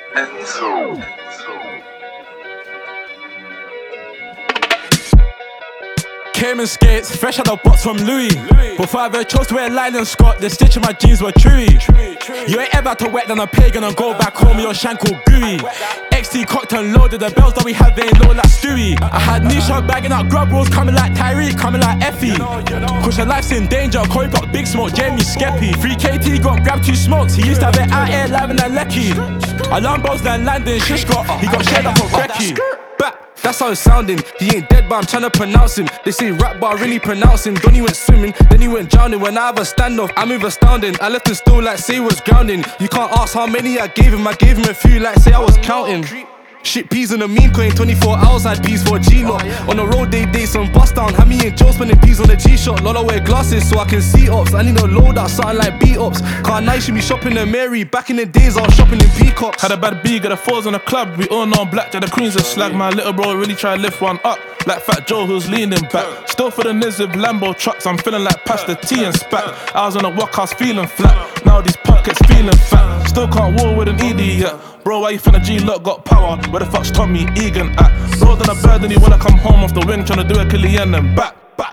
Enzo. Cayman skates, fresh out the box from Louis. Before I ever chose to wear Lylan Scott, the stitch in my jeans were chewy. You ain't ever had to wet down a pagan and go back home with your shank all gooey. XT cocked and loaded, the bells that we have ain't low like Stewie. I had Nisha bagging out grub rolls, coming like Tyreek, coming like Effie. Cause your life's in danger, Corey got big smoke, Jamie Skeppy. 3KT got grabbed 2 smokes, he used to have it out here live in a Lecky. Alarm bells then landing, shish got, he got shared up for Becky. That's how it's sounding. He ain't dead, but I'm tryna pronounce him. They say rap, but I really pronounce him. Donnie went swimming, then he went drowning. When I have a standoff, I move astounding. I left him still like say he was grounding. You can't ask how many I gave him a few like say I was counting. Shit peas in a meme coin, 24 hours had peas for a G-lock. On the road they some bust down. Had me and Joe spending peas on the G-shot. Lola wear glasses so I can see ops. I need a load out, something like B-ops. Car night should be shopping in Mary. Back in the days I was shopping in Peacocks. Had a bad B, got the 4s on the club. We all know blackjack, the queens are slag. My little bro really try to lift one up, like Fat Joe who's leaning back. Still for the Niz with Lambo trucks, I'm feeling like Pastor T and Spat. I was on the walk house feeling flat, now these pockets feeling fat. Still can't war with an idiot. Bro, why you think the G-Lock got power? Where the fuck's Tommy Egan at? Bro, done a bird and he wanna come home off the wing, tryna do a Killian and back.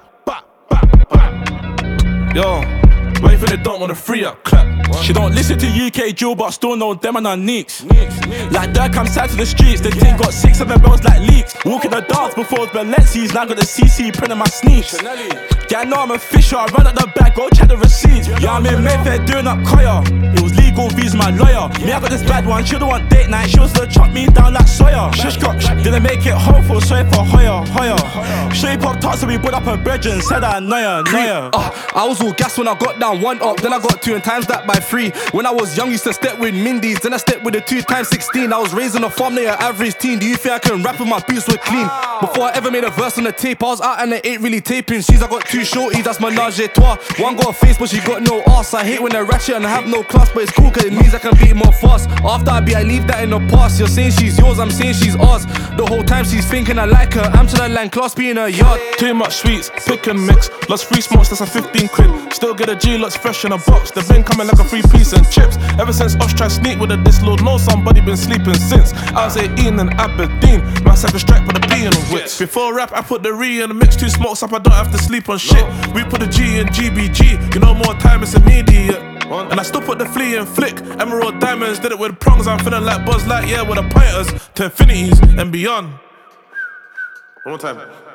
Yo, why you think they don't wanna free up? Clap. She don't listen to UK drill, but still know them and her neeks. Like Dirk, I'm sad to the streets. The team got 6, 7 bells like leaks. Walking the dance before it was Balenci's. Now I got the CC print on my sneaks. Yeah, I know I'm a fisher. I run out the bag, go check the receipts. Yeah, I'm in Mayfair doing up Koya. It was legal, V's my lawyer. Me, I got this bad one. She don't want date night. She was to chop me down like Sawyer. Shish got didn't make it home for sorry for Hoya. Straight pop tarts, so we put up her brethren. Said I Noya. I was all gas when I got down 1 up. Then I got 2 and times that by 3. When I was young, used to step with Mindy's. Then I stepped with the 2x16. I was raised on a farm near an average teen. Do you think I can rap if my boots were clean? Before I ever made a verse on the tape, I was out and it ain't really taping. She's I got 2 shorties, that's menage a trois. One got a face, but she got no ass. I hate when they're ratchet and I have no class, but it's cool cause it means I can beat more fast. After I beat, I leave that in the past. You're saying she's yours, I'm saying she's ours. The whole time she's thinking I like her. I'm trying to land class, be in her yard. Too much sweets, pick and mix. Lost 3 smokes, that's a 15 quid. Still get a G, looks fresh in a box. The bin coming like a 3-piece and chips. Ever since Osh tried sneak with a this Lord know somebody been sleeping since. I was 18 in Aberdeen, my second strike with a P in the wits. Before rap, I put the re in the mix, 2 smokes up, I don't have to sleep on shit. We put the G in GBG, you know more time, it's immediate. And I still put the flea in flick. Emerald diamonds, did it with prongs. I'm feeling like Buzz Lightyear with the pointers to infinities and beyond. One more time.